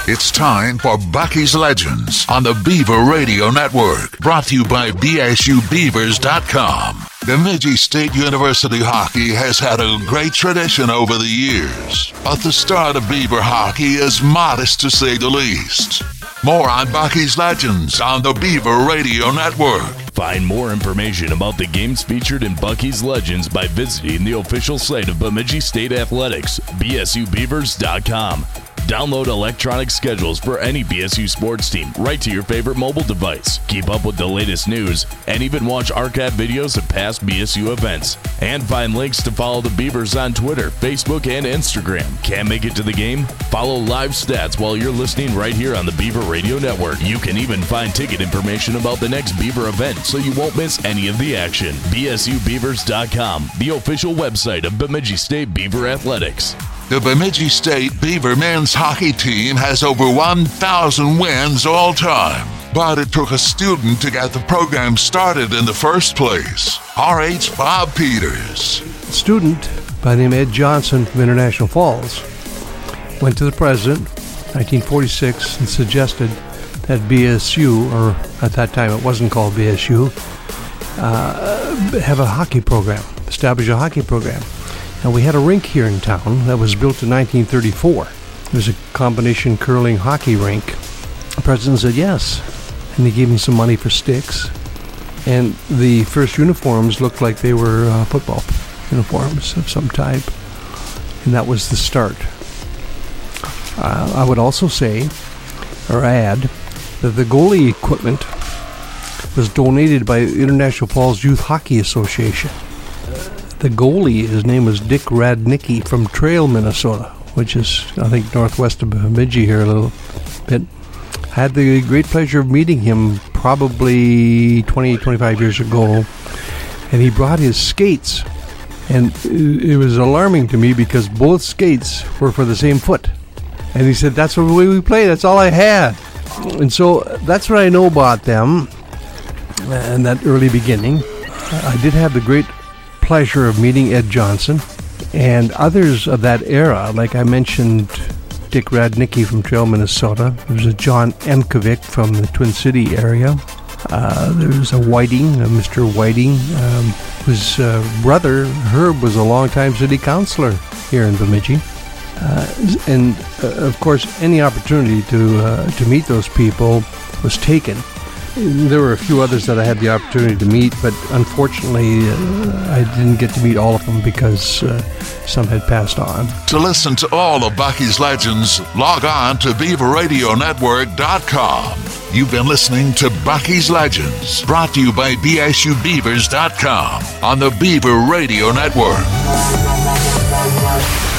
It's time for Bucky's Legends on the Beaver Radio Network, brought to you by BSUBeavers.com. Bemidji State University hockey has had a great tradition over the years, but the start of Beaver hockey is modest to say the least. More on Bucky's Legends on the Beaver Radio Network. Find more information about the games featured in Bucky's Legends by visiting the official site of Bemidji State Athletics, BSUBeavers.com. Download electronic schedules for any BSU sports team right to your favorite mobile device. Keep up with the latest news and even watch archive videos of past BSU events. And find links to follow the Beavers on Twitter, Facebook, and Instagram. Can't make it to the game? Follow live stats while you're listening right here on the Beaver Radio Network. You can even find ticket information about the next Beaver event so you won't miss any of the action. BSUBeavers.com, the official website of Bemidji State Beaver Athletics. The Bemidji State Beaver men's hockey team has over 1,000 wins all time. But it took a student to get the program started in the first place. R.H. Bob Peters. A student by the name of Ed Johnson from International Falls went to the president in 1946 and suggested that BSU, or at that time it wasn't called BSU, have a hockey program, establish a hockey program. And we had a rink here in town that was built in 1934. It was a combination curling hockey rink. The president said yes, and he gave me some money for sticks. And the first uniforms looked like they were football uniforms of some type. And that was the start. I would also say, or add, that the goalie equipment was donated by the International Falls Youth Hockey Association. The goalie, his name was Dick Radnicki from Trail, Minnesota, which is, I think, northwest of Bemidji here a little bit. I had the great pleasure of meeting him probably 20, 25 years ago, and he brought his skates. And it was alarming to me because both skates were for the same foot. And he said, that's the way we play, that's all I had. And so that's what I know about them and that early beginning. I did have the great pleasure of meeting Ed Johnson and others of that era. Like I mentioned, Dick Radnicki from Trail, Minnesota. There was a John Emkovic from the Twin City area. There was a Whiting, Mr. Whiting, whose brother, Herb, was a longtime city councilor here in Bemidji. And of course, any opportunity to meet those people was taken. There were a few others that I had the opportunity to meet, but unfortunately, I didn't get to meet all of them because some had passed on. To listen to all of Bucky's Legends, log on to BeaverRadioNetwork.com. You've been listening to Bucky's Legends, brought to you by BSUBeavers.com on the Beaver Radio Network.